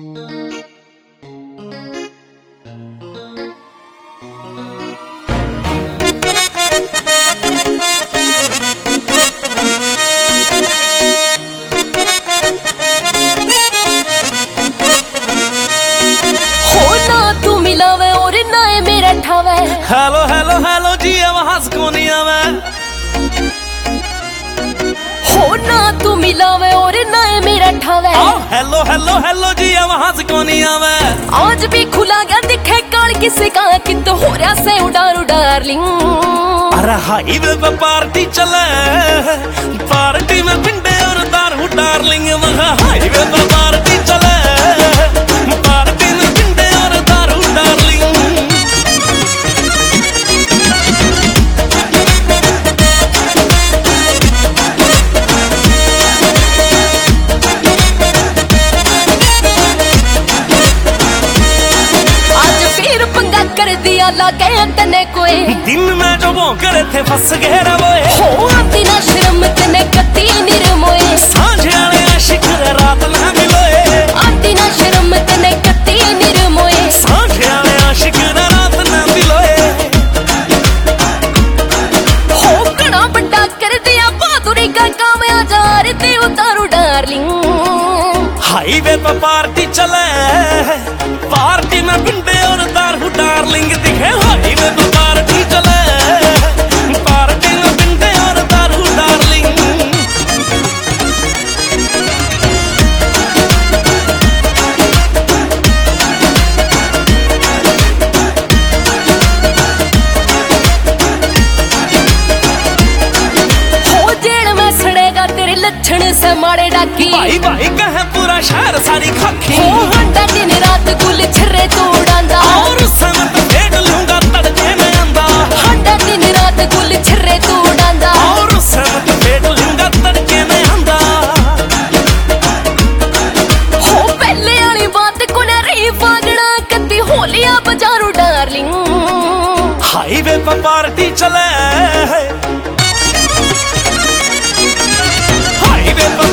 Hello hello hello जी अब हंस को नहीं आवे हो ना तू मिलावे और ना मेरा ठावे। हेलो हेलो हेलो जी अब हंस को नहीं आवे। आज भी खुला गया दिखे काल किसी का किंत हो रहा से उडारू डार्लिंग। अरे हाईवे पे पार्टी चले पार्टी में पिंडे और दारू डार्लिंग। महा हाईवे पे पार्टी चले पार्टी में पिंडे और दारू डार्लिंग। लागे तने कोई दिन में जो वो करे थे फंस गए रवोए। हो आती ना शर्म तने कती निर्मोए। सांझ आले आशिक रात ना मिलोए। आती ना शर्म तने कती निर्मोए। सांझ आले आशिक रात ना मिलोए। हो कड़ा बड़ा कर दिया बहादुरी का काम आजार ते उतारू डार्लिंग। हाईवे पे पार्टी चले पार्टी में पिंडे और दारू डार्लिंग दिखे। हाईवे पे पार्टी चले पार्टी में पिंडे और दारू डार्लिंग। हो जेड़ में सड़ेगा तेरे लक्षण से मारे डाकी। भाई भाई कहे पूरा शहर सारी खाकी। हो हंडा दिन रात गुल छर्रे तू उड़ांदा। और उस समय तो फेंक लूंगा तड़के में अंदा। हंडा दिन रात गुल छर्रे तू उड़ांदा। और उस समय तो फेंक लूंगा तड़के में अंदा। हो पहले वाली बात को न रही फागड़ा कदी होलिया बजारू डार्लिंग। हाईवे पे पार्टी चले हाईवे पे